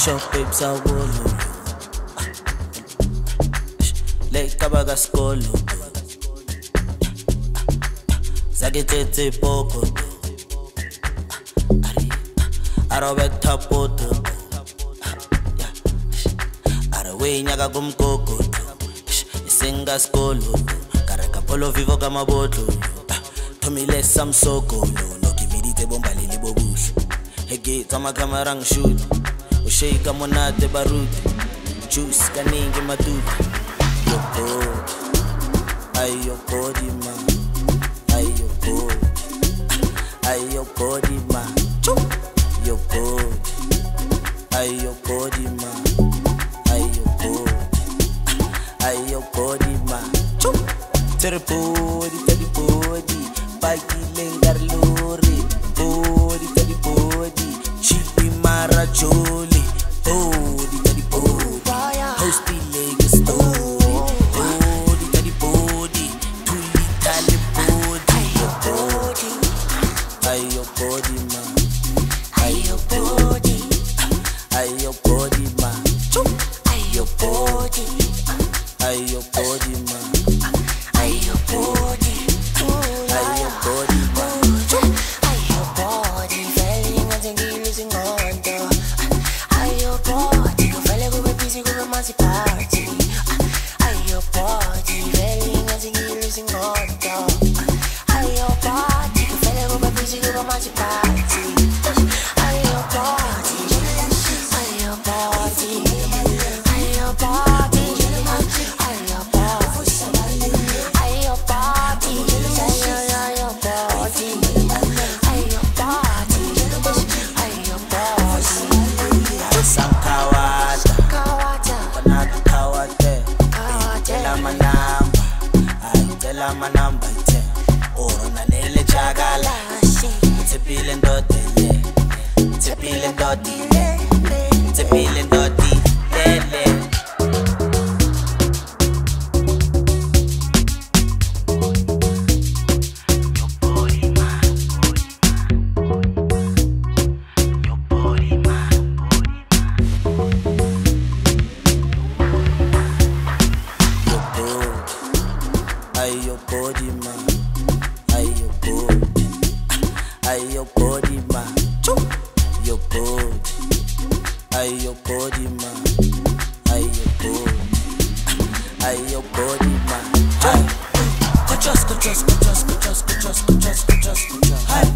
Shop babes awolo Late kabaga skolo Zagitete poko Arobek tapoto Arawe nyaga kumkoko Isenga skolo Karaka polo vivo kama botlo Tomile samsoko No kividite bomba lili bobush Hege tama kamarang shoot Ushika monate baruti Juice kaningi matuti Yo body Ay yo body man Ay yo body Ay yo body man Yo body Ay yo body man Ay yo body Ay yo body man Tere body Pagi lengar lori Body tadi body Chipi mara joli Body tadi body Host be Lagos story Body tadi body Tuli tali body Yo body Ay yo body man Ay yo body Ay yo body man Ay yo body Ay yo body man Ay yo body Ay yo body man Ay yo body Feeling and thinking losing on though Ay yo body Go feel like we're busy go romantic party Ay yo body Feeling and thinking losing on though Ay yo body Go feel like we're busy go romantic party Ay yo body Ay yo body Ay yo body Ay yo body Ay yo body Sankawata Panatu kawate Tela manamba Ay tela manamba ite Oro na nele chagala Tepile ndoti le Tepile ndoti le Tepile ndoti le Ay yo body man, ay yo body, ay yo body man, yo body, ay yo body man, ay yo body, ay yo body man, ay. Kuchos, ay.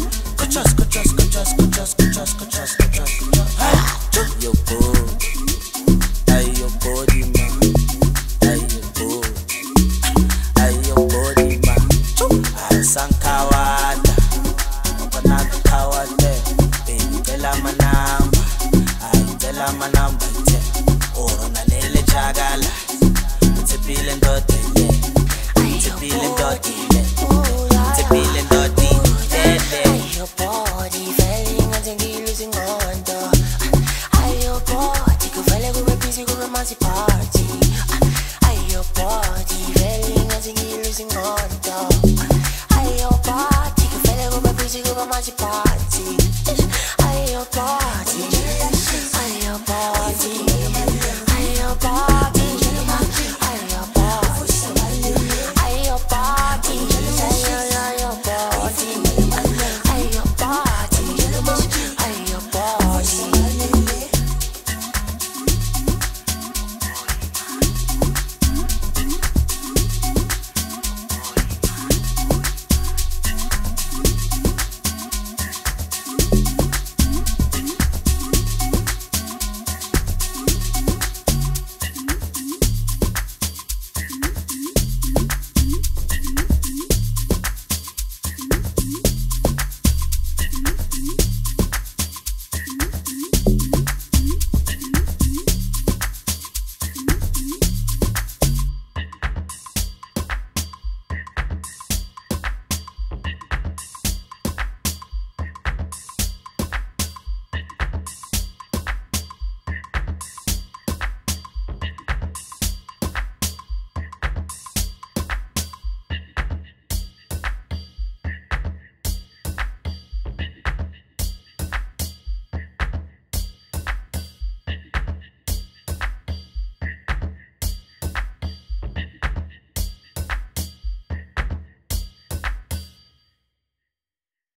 Kuchos, yo body, ay yo body man, ay yo body. Ayo body man, Sankawata, Panatu kawate, baby tela manamba, ay tela manamba ite, oro na nele chagala, tepile ndoti le, tepile ndoti le, tepile ndoti le. Ayo body, feeling and thinking losing on though. Ayo body, go feel like we're busy go romantic party. Ayo body, feeling and thinking losing on though. Ayo body, go feel like we're busy go romantic party.